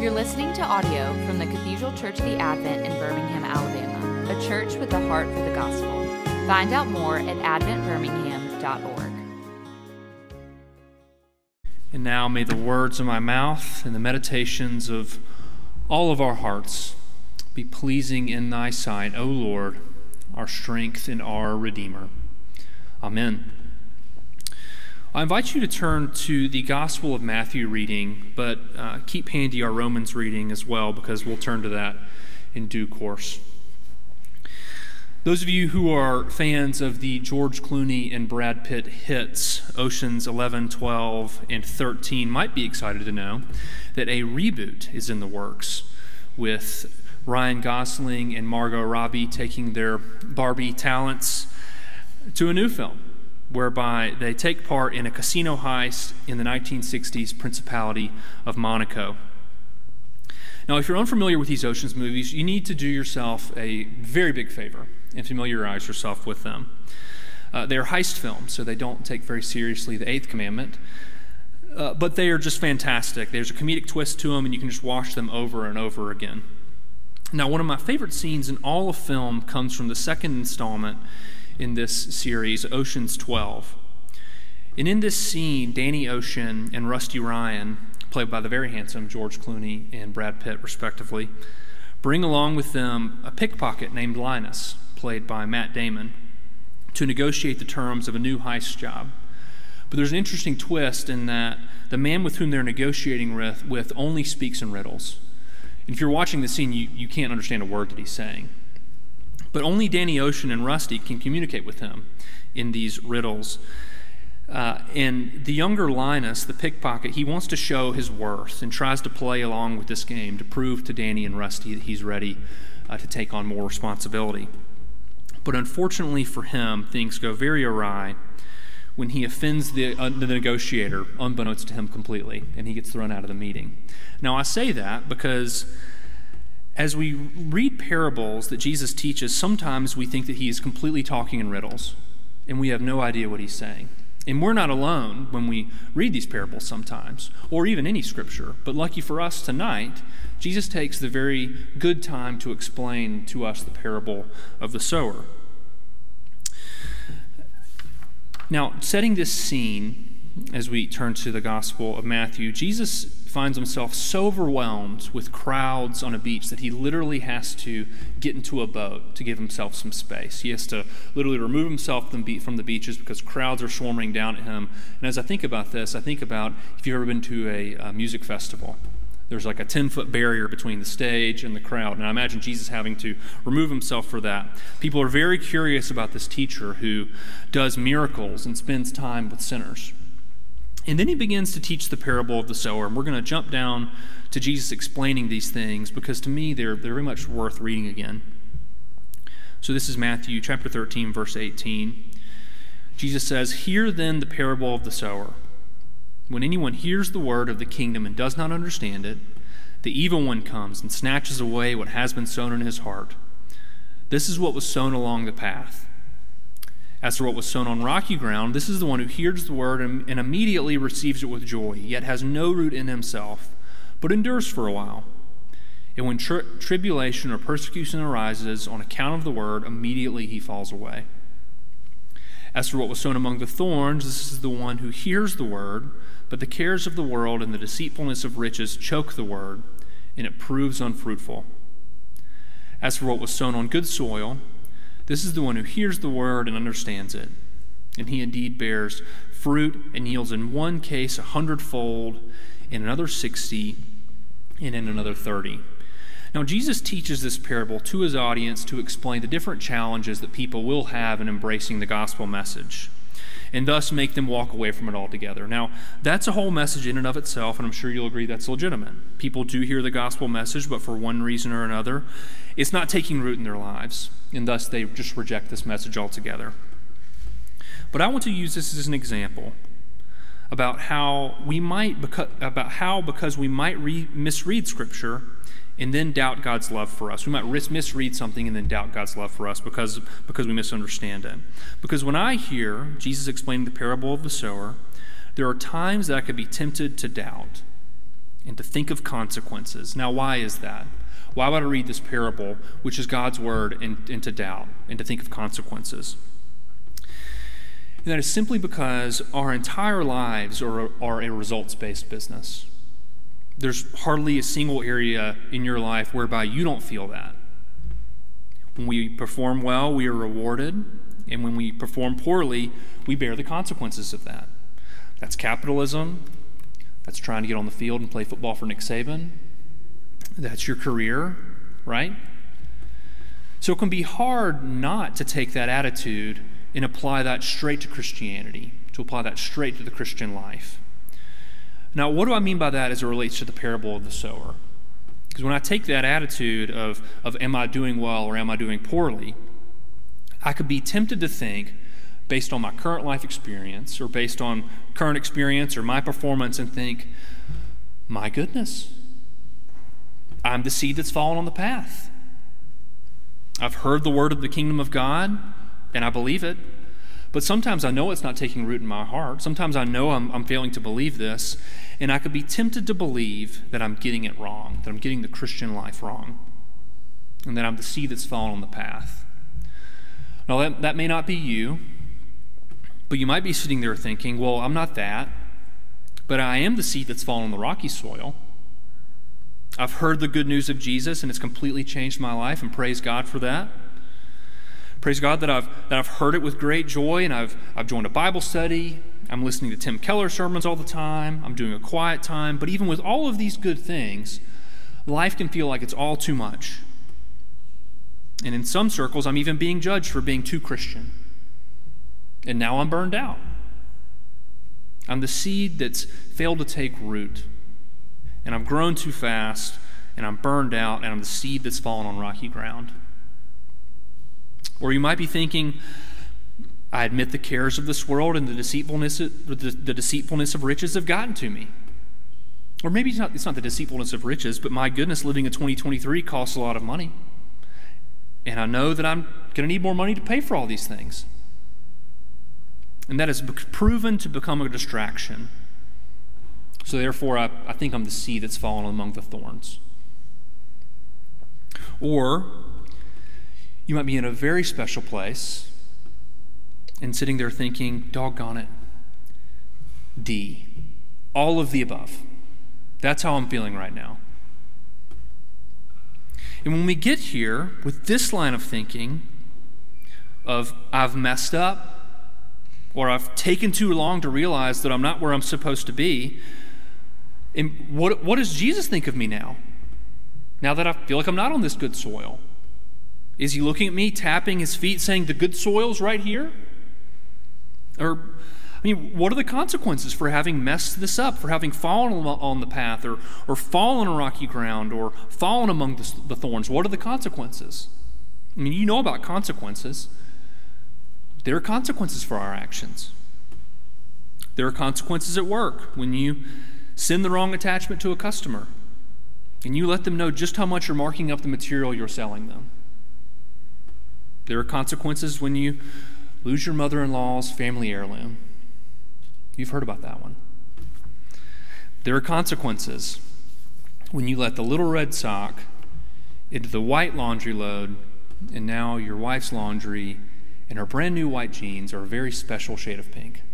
You're listening to audio from the Cathedral Church of the Advent in Birmingham, Alabama, a church with a heart for the gospel. Find out more at adventbirmingham.org. And now may the words of my mouth and the meditations of all of our hearts be pleasing in thy sight, O Lord, our strength and our Redeemer. Amen. I invite you to turn to the Gospel of Matthew reading, but keep handy our Romans reading as well, because we'll turn to that in due course. Those of you who are fans of the George Clooney and Brad Pitt hits, Oceans 11, 12, and 13, might be excited to know that a reboot is in the works, with Ryan Gosling and Margot Robbie taking their Barbie talents to a new film, whereby they take part in a casino heist in the 1960s Principality of Monaco. Now, if you're unfamiliar with these Oceans movies, you need to do yourself a very big favor and familiarize yourself with them. They're heist films, so they don't take very seriously the Eighth Commandment, but they are just fantastic. There's a comedic twist to them, and you can just watch them over and over again. Now, one of my favorite scenes in all of film comes from the second installment in this series, Oceans 12. And in this scene, Danny Ocean and Rusty Ryan, played by the very handsome George Clooney and Brad Pitt, respectively, bring along with them a pickpocket named Linus, played by Matt Damon, to negotiate the terms of a new heist job. But there's an interesting twist in that the man with whom they're negotiating with only speaks in riddles. And if you're watching the scene, you can't understand a word that he's saying. But only Danny Ocean and Rusty can communicate with him in these riddles. And the younger Linus, the pickpocket, he wants to show his worth and tries to play along with this game to prove to Danny and Rusty that he's ready to take on more responsibility. But unfortunately for him, things go very awry when he offends the negotiator, unbeknownst to him completely, and he gets thrown out of the meeting. Now, I say that because as we read parables that Jesus teaches, sometimes we think that he is completely talking in riddles, and we have no idea what he's saying. And we're not alone when we read these parables sometimes, or even any scripture. But lucky for us tonight, Jesus takes the very good time to explain to us the parable of the sower. Now, setting this scene, as we turn to the Gospel of Matthew, Jesus finds himself so overwhelmed with crowds on a beach that he literally has to get into a boat to give himself some space. He has to literally remove himself from the beaches because crowds are swarming down at him. And as I think about this, I think about if you've ever been to a music festival. There's like a 10-foot barrier between the stage and the crowd, and I imagine Jesus having to remove himself for that. People are very curious about this teacher who does miracles and spends time with sinners. And then he begins to teach the parable of the sower, and we're going to jump down to Jesus explaining these things because to me they're very much worth reading again. So this is Matthew chapter 13, verse 18. Jesus says, "Hear then the parable of the sower. When anyone hears the word of the kingdom and does not understand it, the evil one comes and snatches away what has been sown in his heart. This is what was sown along the path. As for what was sown on rocky ground, this is the one who hears the word and immediately receives it with joy, yet has no root in himself, but endures for a while. And when tribulation or persecution arises on account of the word, immediately he falls away. As for what was sown among the thorns, this is the one who hears the word, but the cares of the world and the deceitfulness of riches choke the word, and it proves unfruitful. As for what was sown on good soil, this is the one who hears the word and understands it, and he indeed bears fruit and yields in one case 100-fold, in another 60, and in another 30. Now, Jesus teaches this parable to his audience to explain the different challenges that people will have in embracing the gospel message, and thus make them walk away from it altogether. Now, that's a whole message in and of itself, and I'm sure you'll agree that's legitimate. People do hear the gospel message, but for one reason or another, it's not taking root in their lives, and thus they just reject this message altogether. But I want to use this as an example about how because we might misread Scripture and then doubt God's love for us. We might misread something and then doubt God's love for us because we misunderstand it. Because when I hear Jesus explaining the parable of the sower, there are times that I could be tempted to doubt. and to think of consequences. Now, why is that? Why would I read this parable, which is God's word, and to doubt and to think of consequences? And that is simply because our entire lives are a results-based business. There's hardly a single area in your life whereby you don't feel that. When we perform well, we are rewarded, and when we perform poorly, we bear the consequences of that. That's capitalism. That's trying to get on the field and play football for Nick Saban. That's your career, right? So it can be hard not to take that attitude and apply that straight to Christianity, to apply that straight to the Christian life. Now, what do I mean by that as it relates to the parable of the sower? Because when I take that attitude of am I doing well or am I doing poorly, I could be tempted to think, based on my current life experience or based on current experience or my performance, and think, my goodness, I'm the seed that's fallen on the path. I've heard the word of the kingdom of God, and I believe it. But sometimes I know it's not taking root in my heart. Sometimes I know I'm failing to believe this, and I could be tempted to believe that I'm getting it wrong, that I'm getting the Christian life wrong, and that I'm the seed that's fallen on the path. Now, that may not be you, but you might be sitting there thinking, well, I'm not that, but I am the seed that's fallen on the rocky soil. I've heard the good news of Jesus, and it's completely changed my life, and praise God for that. Praise God that I've heard it with great joy, and I've joined a Bible study. I'm listening to Tim Keller sermons all the time. I'm doing a quiet time. But even with all of these good things, life can feel like it's all too much. And in some circles, I'm even being judged for being too Christian. And now I'm burned out. I'm the seed that's failed to take root. And I've grown too fast, and I'm burned out, and I'm the seed that's fallen on rocky ground. Or you might be thinking, I admit the cares of this world and the deceitfulness of riches have gotten to me. Or maybe it's not the deceitfulness of riches, but my goodness, living in 2023 costs a lot of money. And I know that I'm going to need more money to pay for all these things. And that has proven to become a distraction. So therefore, I think I'm the seed that's fallen among the thorns. Or you might be in a very special place and sitting there thinking, doggone it, D, all of the above. That's how I'm feeling right now. And when we get here with this line of thinking of I've messed up, or I've taken too long to realize that I'm not where I'm supposed to be, and what does Jesus think of me now? Now that I feel like I'm not on this good soil? Is he looking at me, tapping his feet, saying the good soil's right here? Or, what are the consequences for having messed this up, for having fallen on the path, or fallen on rocky ground, or fallen among the thorns? What are the consequences? You know about consequences. There are consequences for our actions. There are consequences at work when you send the wrong attachment to a customer, and you let them know just how much you're marking up the material you're selling them. There are consequences when you lose your mother-in-law's family heirloom. You've heard about that one. There are consequences when you let the little red sock into the white laundry load, and now your wife's laundry and her brand new white jeans are a very special shade of pink.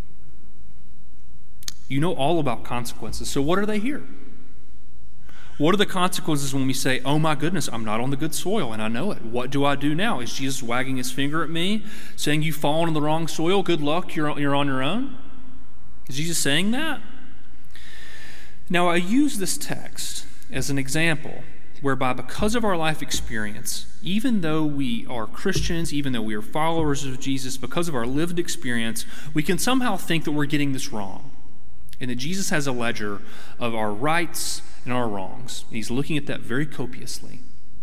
You know all about consequences, so what are they here? What are the consequences when we say, oh my goodness, I'm not on the good soil and I know it? What do I do now? Is Jesus wagging his finger at me, saying you've fallen on the wrong soil, good luck, you're on your own? Is Jesus saying that? Now, I use this text as an example whereby because of our life experience, even though we are Christians, even though we are followers of Jesus, because of our lived experience, we can somehow think that we're getting this wrong and that Jesus has a ledger of our rights and our wrongs. And he's looking at that very copiously.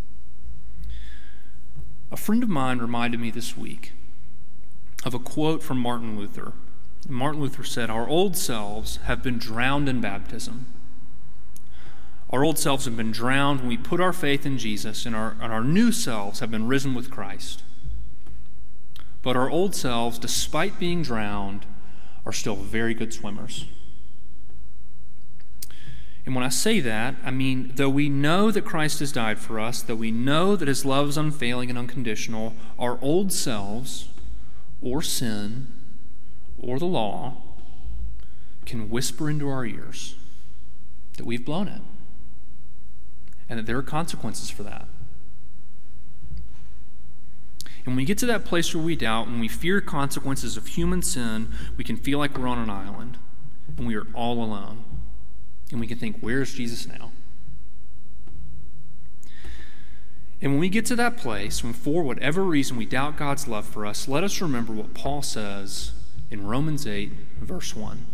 A friend of mine reminded me this week of a quote from Martin Luther. Martin Luther said, "Our old selves have been drowned in baptism. Our old selves have been drowned when we put our faith in Jesus, and our new selves have been risen with Christ. But our old selves, despite being drowned, are still very good swimmers." And when I say that, I mean, though we know that Christ has died for us, though we know that his love is unfailing and unconditional, our old selves, or sin, or the law, can whisper into our ears that we've blown it, and that there are consequences for that. And when we get to that place where we doubt, when we fear consequences of human sin, we can feel like we're on an island, and we are all alone. And we can think, where's Jesus now? And when we get to that place, when for whatever reason we doubt God's love for us, let us remember what Paul says in Romans 8, verse 1.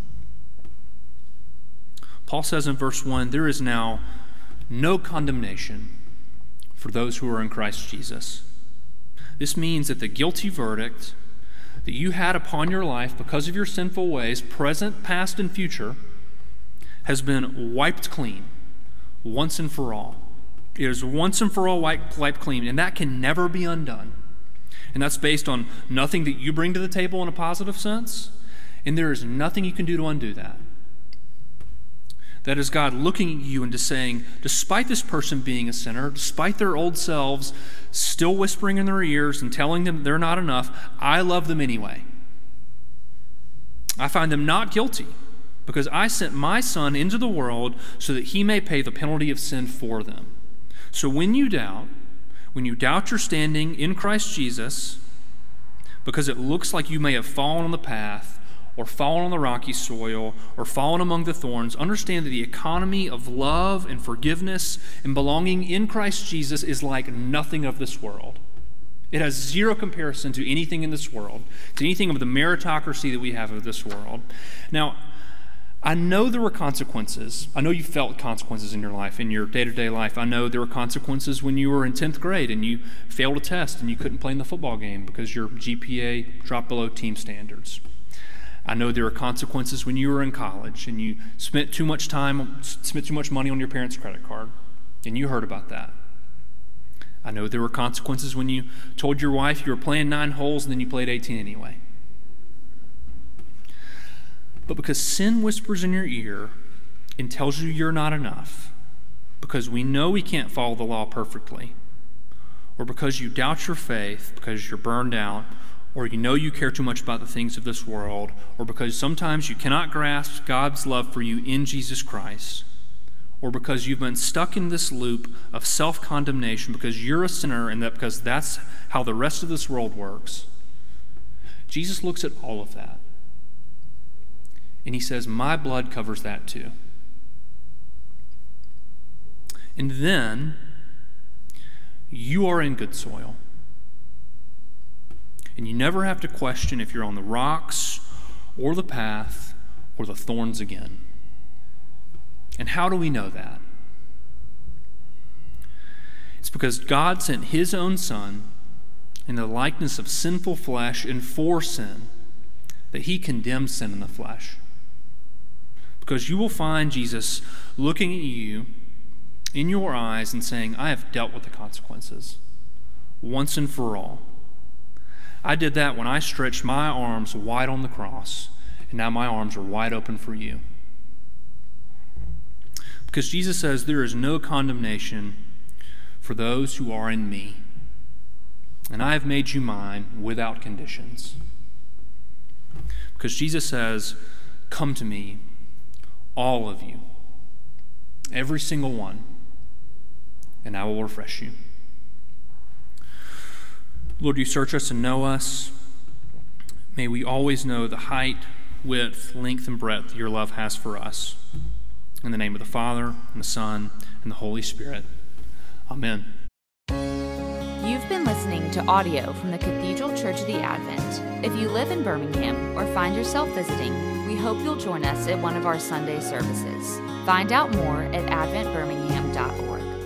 Paul says in verse 1, there is now no condemnation for those who are in Christ Jesus. This means that the guilty verdict that you had upon your life because of your sinful ways, present, past, and future, has been wiped clean once and for all. It is once and for all wiped clean, and that can never be undone. And that's based on nothing that you bring to the table in a positive sense, and there is nothing you can do to undo that. That is God looking at you and just saying, despite this person being a sinner, despite their old selves still whispering in their ears and telling them they're not enough, I love them anyway. I find them not guilty because I sent my Son into the world so that he may pay the penalty of sin for them. So when you doubt your standing in Christ Jesus, because it looks like you may have fallen on the path, or fallen on the rocky soil, or fallen among the thorns, understand that the economy of love and forgiveness and belonging in Christ Jesus is like nothing of this world. It has zero comparison to anything in this world, to anything of the meritocracy that we have of this world. Now, I know there were consequences. I know you felt consequences in your life, in your day-to-day life. I know there were consequences when you were in 10th grade and you failed a test and you couldn't play in the football game because your GPA dropped below team standards. I know there are consequences when you were in college and you spent too much money on your parents' credit card, and you heard about that. I know there were consequences when you told your wife you were playing 9 holes and then you played 18 anyway. But because sin whispers in your ear and tells you you're not enough, because we know we can't follow the law perfectly, or because you doubt your faith because you're burned out, or you know you care too much about the things of this world, or because sometimes you cannot grasp God's love for you in Jesus Christ, or because you've been stuck in this loop of self-condemnation because you're a sinner and that because that's how the rest of this world works, Jesus looks at all of that and he says, my blood covers that too. And then you are in good soil. And you never have to question if you're on the rocks or the path or the thorns again. And how do we know that? It's because God sent his own Son in the likeness of sinful flesh and for sin, that he condemned sin in the flesh. Because you will find Jesus looking at you in your eyes and saying, I have dealt with the consequences once and for all. I did that when I stretched my arms wide on the cross, and now my arms are wide open for you. Because Jesus says there is no condemnation for those who are in me, and I have made you mine without conditions. Because Jesus says, come to me, all of you, every single one, and I will refresh you. Lord, you search us and know us. May we always know the height, width, length, and breadth your love has for us. In the name of the Father, and the Son, and the Holy Spirit. Amen. You've been listening to audio from the Cathedral Church of the Advent. If you live in Birmingham or find yourself visiting, we hope you'll join us at one of our Sunday services. Find out more at adventbirmingham.org.